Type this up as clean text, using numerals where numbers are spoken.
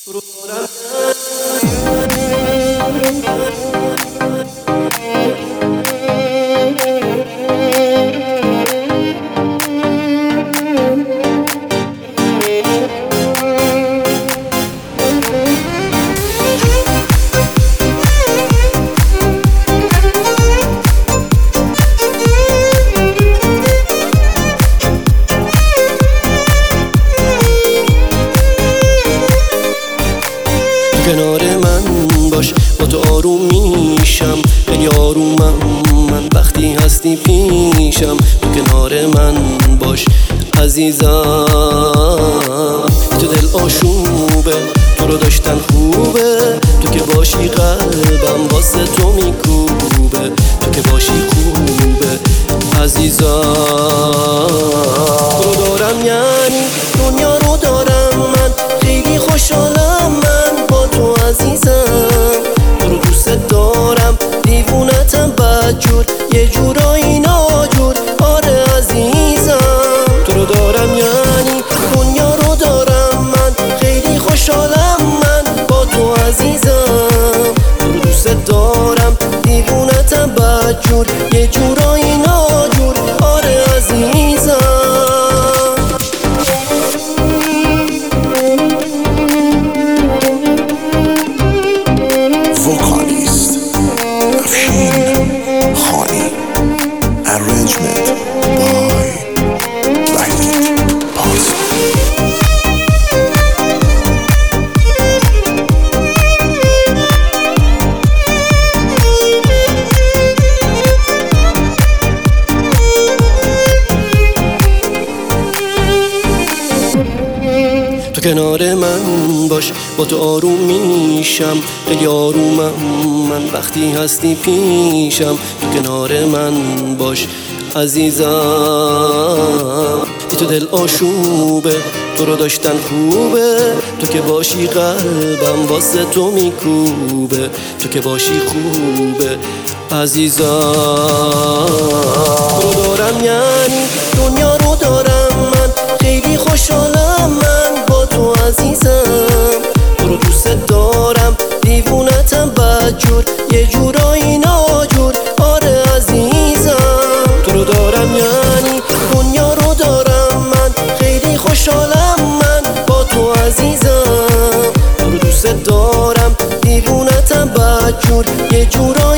کنار من باش، با تو آروم میشم، خیلی آرومم من وقتی هستی پیشم. تو کنار من باش عزیزم، تو دل آشوبه، تو رو داشتن خوبه، تو که باشی قلبم واسه تو میکوبه، تو که باشی خوبه عزیزم. تو رو دارم یعنی دنیا رو دارم من، خیلی خوشحالم من با تو عزیزم. تو رو دوست دارم، دیوونتم بدجور، یه جورایی ناجور، آره عزیزم. تو رو دارم یعنی دنیا رو دارم من، خیلی خوشحالم من با تو عزیزم. تو رو دوست دارم، دیوونتم بدجور، یه جورایی ناجور، آره عزیزم. Vocalist Afshin Khani. Arrangement by Wahid Parsa. تو کنار من باش، با تو آروم میشم، خیلی آرومم من وقتی هستی پیشم. تو کنار من باش عزیزم، تو دل آشوبه، تو رو داشتن خوبه، تو که باشی قلبم واسه تو میکوبه، تو که باشی خوبه عزیزم. تو رو دارم یعنی دنیا رو دارم من، خیلی خوشحالم من با تو عزیزم. تو رو دوست دارم، دیوونتم بدجور، یه جورایی ناجور، آره عزیزم. تو رو دارم یعنی دنیا رو دارم من، خیلی خوشحالم من با تو عزیزم. تو رو دوست دارم، دیوونتم بدجور، یه جورایی